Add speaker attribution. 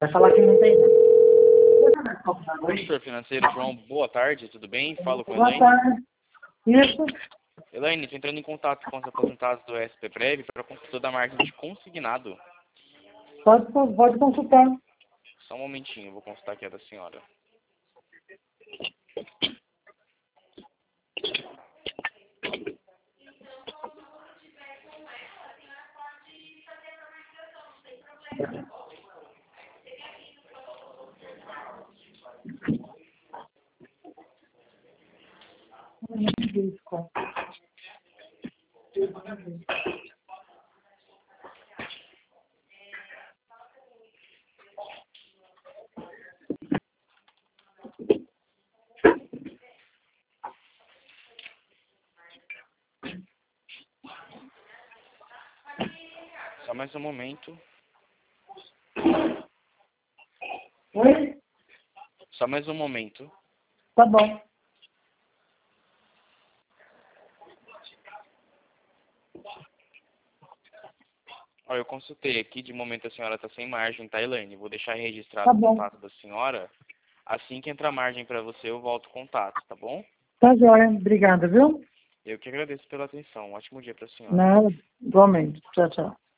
Speaker 1: Vai falar que não tem.
Speaker 2: Consultor financeiro João, boa tarde, tudo bem? Falo com
Speaker 1: Boa
Speaker 2: Elaine.
Speaker 1: tarde. Isso.
Speaker 2: Elaine, estou entrando em contato com os aposentados do SP Prev para consulta da margem de consignado.
Speaker 1: Pode consultar.
Speaker 2: Só um momentinho, eu vou consultar aqui a da senhora. Só mais um momento.
Speaker 1: Oi?
Speaker 2: Só mais um momento.
Speaker 1: Tá bom.
Speaker 2: Olha, eu consultei aqui, de momento a senhora está sem margem, tá, Elaine? Vou deixar registrado
Speaker 1: Tá
Speaker 2: o
Speaker 1: bom.
Speaker 2: contato da senhora. Assim que entrar margem para você, eu volto o contato, tá bom?
Speaker 1: Tá jóia. Obrigada, viu?
Speaker 2: Eu que agradeço pela atenção. Um ótimo dia para a senhora.
Speaker 1: Nada. Igualmente. Tchau, tchau.